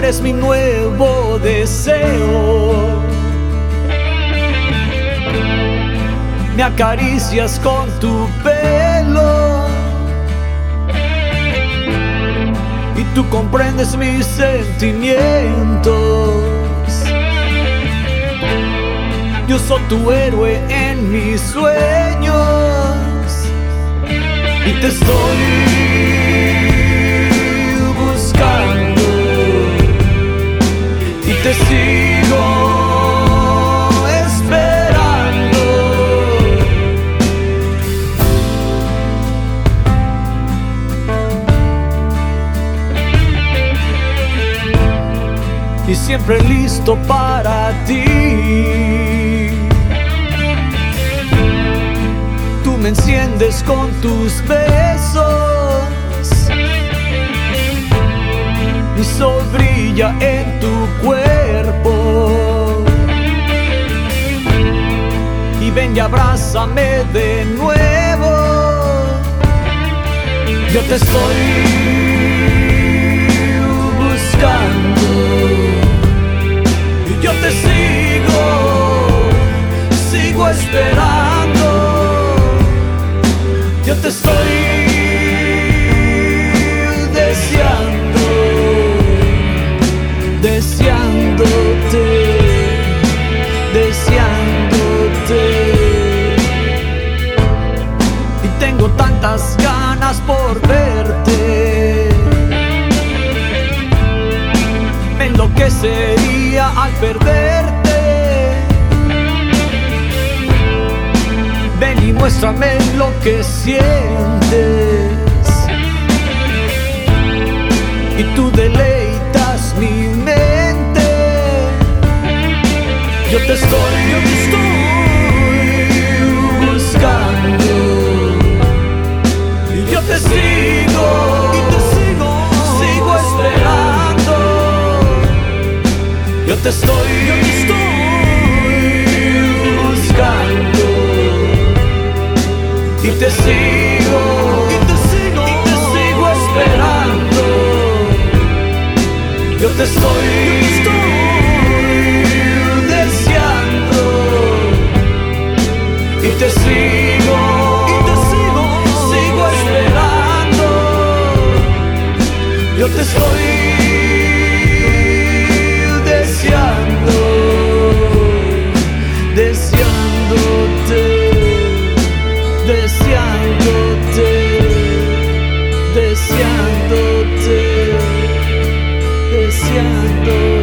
eres mi nuevo deseo. Me acaricias con tu pelo y tú comprendes mis sentimientos. Yo soy tu héroe en mis sueños y te estoy buscando y te sigo esperando. Y siempre listo para ti. Tú me enciendes con tus besos, mi sol brilla en tu cuerpo. Y ven y abrázame de nuevo. Yo te estoy buscando y yo te sigo esperando. Yo te estoy deseándote. Y tengo tantas ganas por verte. Me enloquecería al perderte. Ven y muéstrame lo que sientes. Y tú deleitas mi mente. Yo te estoy buscando y yo te sigo esperando. Yo te estoy buscando y te sigo esperando. Yo te estoy deseando y te sigo esperando. Yo te estoy deseándote.